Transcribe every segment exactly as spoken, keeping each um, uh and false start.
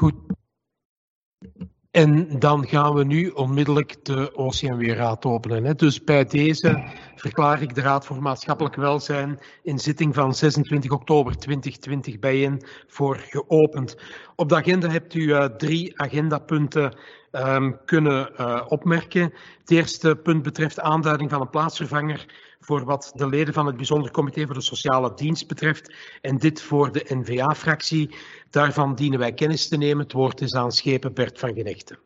Goed. En dan gaan we nu onmiddellijk de O C M W-raad openen. Hè. Dus bij deze verklaar ik de Raad voor Maatschappelijk Welzijn in zitting van zesentwintig oktober tweeduizend twintig bijeen voor geopend. Op de agenda hebt u uh, drie agendapunten um, kunnen uh, opmerken. Het eerste punt betreft aanduiding van een plaatsvervanger voor wat de leden van het Bijzonder Comité voor de Sociale Dienst betreft. En dit voor de N V A-fractie. Daarvan dienen wij kennis te nemen. Het woord is aan Schepen Bert van Genechten.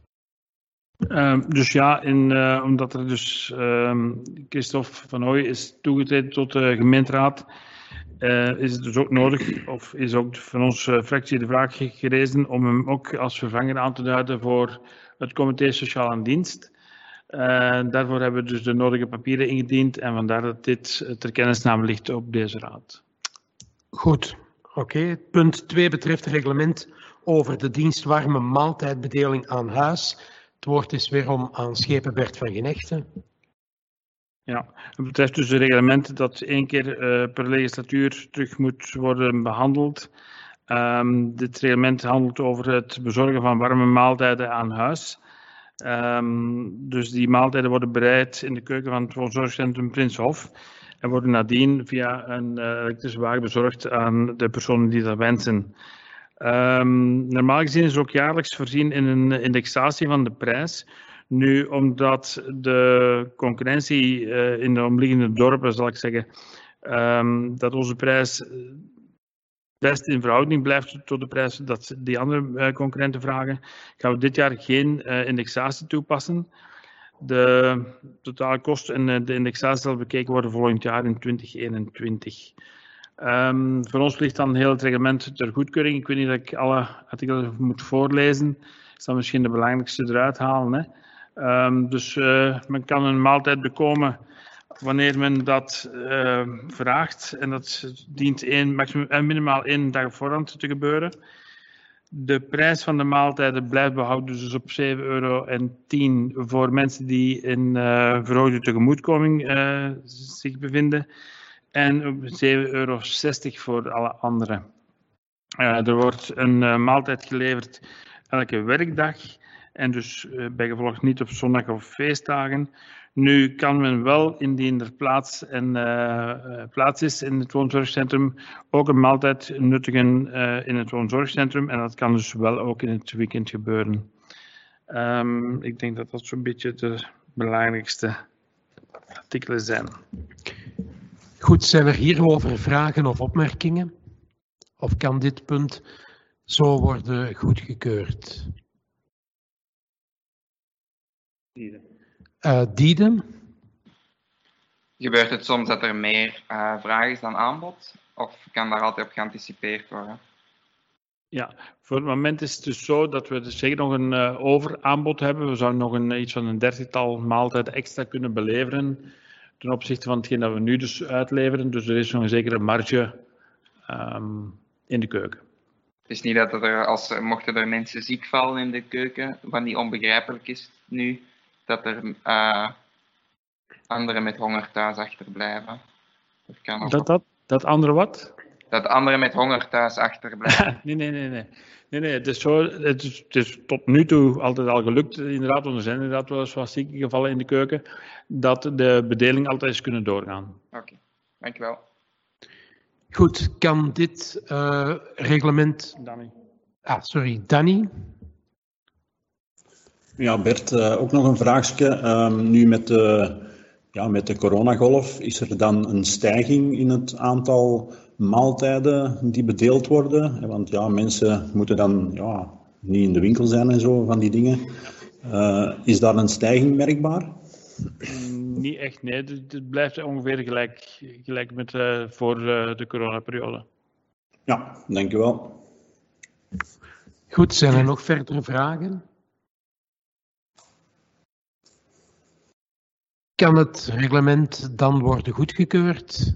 Uh, dus ja, in, uh, omdat er dus uh, Christophe van Hooy is toegetreden tot de gemeenteraad, uh, is het dus ook nodig, of is ook van onze fractie de vraag gerezen om hem ook als vervanger aan te duiden voor het Comité Sociale Dienst. Uh, daarvoor hebben we dus de nodige papieren ingediend en vandaar dat dit ter kennisname ligt op deze raad. Goed, oké. Okay. Punt twee betreft het reglement over de dienst warme maaltijdbedeling aan huis. Het woord is weerom aan Schepen Bert van Genechten. Ja, het betreft dus het reglement dat één keer uh, per legislatuur terug moet worden behandeld. Um, dit reglement handelt over het bezorgen van warme maaltijden aan huis. Um, dus die maaltijden worden bereid in de keuken van het woonzorgcentrum Prinsenhof en worden nadien via een uh, elektrische wagen bezorgd aan de personen die dat wensen. Um, normaal gezien is er ook jaarlijks voorzien in een indexatie van de prijs. Nu, omdat de concurrentie uh, in de omliggende dorpen, zal ik zeggen, um, dat onze prijs best in verhouding blijft tot de prijs dat die andere uh, concurrenten vragen, gaan we dit jaar geen uh, indexatie toepassen. De totale kosten en uh, de indexatie zal bekeken worden volgend jaar in twintig eenentwintig. Um, voor ons ligt dan heel het reglement ter goedkeuring. Ik weet niet dat ik alle artikelen moet voorlezen. Ik zal misschien de belangrijkste eruit halen. Hè. Um, dus uh, men kan een maaltijd bekomen wanneer men dat uh, vraagt. En dat dient één, maximum, uh, minimaal één dag op voorhand te gebeuren. De prijs van de maaltijden blijft behouden dus op zeven euro en tien voor mensen die in uh, verhoogde tegemoetkoming uh, zich bevinden. En op zeven euro zestig voor alle anderen. Uh, er wordt een uh, maaltijd geleverd elke werkdag en dus uh, bijgevolg niet op zondag of feestdagen. Nu kan men wel, indien er plaats, en, uh, plaats is in het woonzorgcentrum, ook een maaltijd nuttigen uh, in het woonzorgcentrum en dat kan dus wel ook in het weekend gebeuren. Um, ik denk dat dat zo'n beetje de belangrijkste artikelen zijn. Goed, zijn er hierover vragen of opmerkingen? Of kan dit punt zo worden goedgekeurd? Dieden. Uh, Dieden? Gebeurt het soms dat er meer uh, vraag is dan aanbod? Of kan daar altijd op geanticipeerd worden? Ja, voor het moment is het dus zo dat we dus zeker nog een uh, overaanbod hebben. We zouden nog een, iets van een dertigtal maaltijden extra kunnen beleveren ten opzichte van hetgeen dat we nu dus uitleveren. Dus er is nog een zekere marge um, in de keuken. Het is niet dat er, als mochten er mensen ziek vallen in de keuken, wat niet onbegrijpelijk is nu, dat er uh, anderen met honger thuis achterblijven. Dat kan ook. Dat, dat, dat andere wat? Dat anderen met honger thuis achterblijven. nee, nee, nee, nee. Nee, nee, het is zo, het is, het is tot nu toe altijd al gelukt, inderdaad, want er zijn inderdaad wel eens wat zieke gevallen in de keuken, dat de bedeling altijd is kunnen doorgaan. Oké, okay. Dankjewel. Goed, kan dit uh, reglement... Danny. Ah, sorry, Danny? Ja, Bert, uh, ook nog een vraagje. Um, nu met de, ja, met de coronagolf, is er dan een stijging in het aantal maaltijden die bedeeld worden? Want ja, mensen moeten dan ja, niet in de winkel zijn en zo, van die dingen. Uh, is daar een stijging merkbaar? Niet echt, nee. Het blijft ongeveer gelijk, gelijk met uh, voor uh, de coronaperiode. Ja, dankjewel. Goed, zijn er nog verdere vragen? Kan het reglement dan worden goedgekeurd?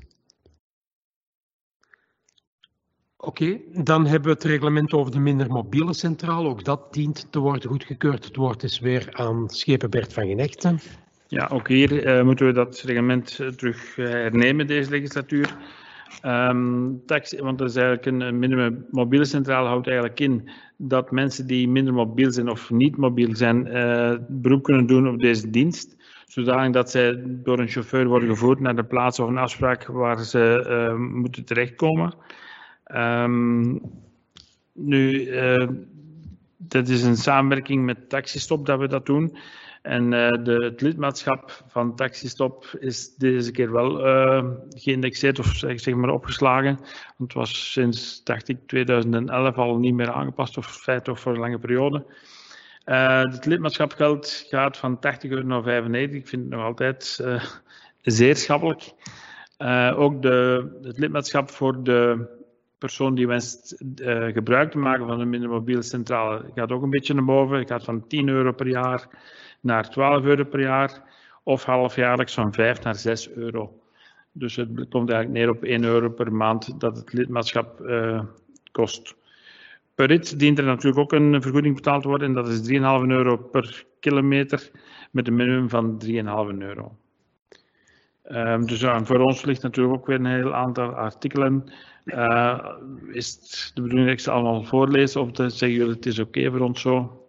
Oké, okay, dan hebben we het reglement over de minder mobiele centrale. Ook dat dient te worden goedgekeurd. Het woord is weer aan Schepen Bert van Genechten. Ja, ook hier uh, moeten we dat reglement uh, terug uh, hernemen deze legislatuur. Um, taxi, want dat is eigenlijk een, een minimum mobiele centrale houdt eigenlijk in dat mensen die minder mobiel zijn of niet mobiel zijn, uh, beroep kunnen doen op deze dienst. Zodanig dat zij door een chauffeur worden gevoerd naar de plaats of een afspraak waar ze uh, moeten terechtkomen. Um, nu, uh, dat is een samenwerking met Taxistop dat we dat doen. En uh, de, het lidmaatschap van Taxistop is deze keer wel uh, geïndexeerd of zeg, zeg maar opgeslagen. Want het was sinds, dacht ik, tweeduizend elf al niet meer aangepast of feit of voor een lange periode. Uh, het lidmaatschapgeld gaat van tachtig euro naar vijfennegentig. Ik vind het nog altijd uh, zeer schappelijk. Uh, ook de, het lidmaatschap voor de persoon die wenst uh, gebruik te maken van een minder mobiele centrale gaat ook een beetje naar boven. Het gaat van tien euro per jaar naar twaalf euro per jaar of halfjaarlijks van vijf naar zes euro. Dus het komt eigenlijk neer op één euro per maand dat het lidmaatschap uh, kost. Per rit dient er natuurlijk ook een vergoeding betaald te worden en dat is drie komma vijf euro per kilometer met een minimum van drie komma vijf euro. Um, dus uh, voor ons ligt natuurlijk ook weer een heel aantal artikelen. Uh, is het de bedoeling dat ik ze allemaal voorlees of te zeggen jullie het is oké okay voor ons zo?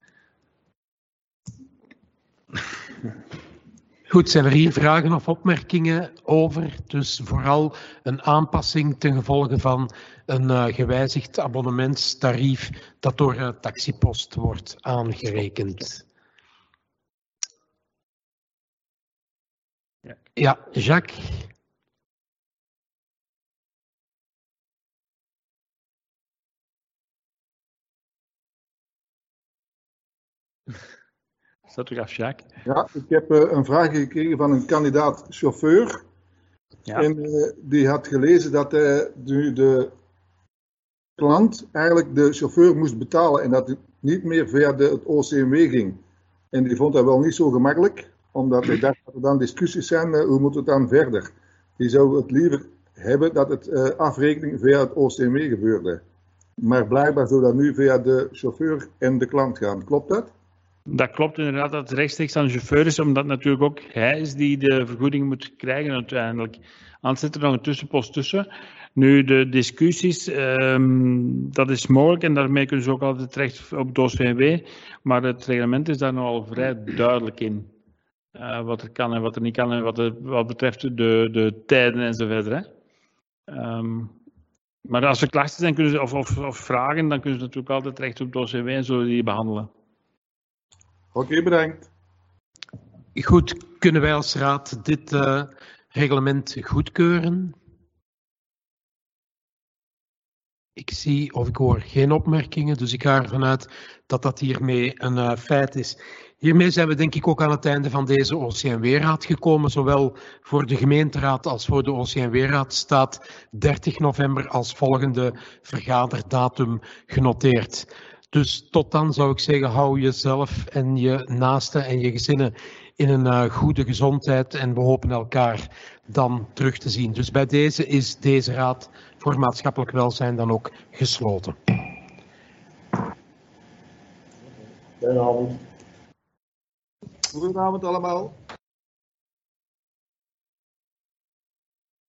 Goed, zijn er hier vragen of opmerkingen over? Dus vooral een aanpassing ten gevolge van een uh, gewijzigd abonnementstarief dat door uh, Taxipost wordt aangerekend. Ja, ja Jacques? Is dat toch af, Jacques? Ja, ik heb uh, een vraag gekregen van een kandidaat chauffeur. Ja. En uh, die had gelezen dat uh, de, de klant eigenlijk de chauffeur moest betalen en dat het niet meer via de, het O C M W ging. En die vond dat wel niet zo gemakkelijk, omdat hij dacht dat er dan discussies zijn, uh, hoe moet het dan verder? Die zou het liever hebben dat het uh, afrekening via het O C M W gebeurde. Maar blijkbaar zou dat nu via de chauffeur en de klant gaan. Klopt dat? Dat klopt inderdaad dat het rechtstreeks aan de chauffeur is, omdat natuurlijk ook hij is die de vergoeding moet krijgen uiteindelijk. Anders zit er nog een tussenpost tussen. Nu, de discussies, um, dat is mogelijk en daarmee kunnen ze ook altijd terecht op het O C M W, maar het reglement is daar nogal vrij duidelijk in. Uh, wat er kan en wat er niet kan en wat, er, wat betreft de, de tijden enzovoort. Um, maar als er klachten zijn kunnen ze, of, of, of vragen, dan kunnen ze natuurlijk altijd terecht op het O C M W en zullen die behandelen. Oké, okay, bedankt. Goed, kunnen wij als raad dit uh, reglement goedkeuren? Ik zie of ik hoor geen opmerkingen, dus ik ga ervan uit dat dat hiermee een uh, feit is. Hiermee zijn we denk ik ook aan het einde van deze O C M W-raad gekomen. Zowel voor de gemeenteraad als voor de O C M W-raad staat dertig november als volgende vergaderdatum genoteerd. Dus tot dan zou ik zeggen, hou jezelf en je naasten en je gezinnen in een uh, goede gezondheid en we hopen elkaar dan terug te zien. Dus bij deze is deze raad voor maatschappelijk welzijn dan ook gesloten. Goedenavond. Goedenavond allemaal.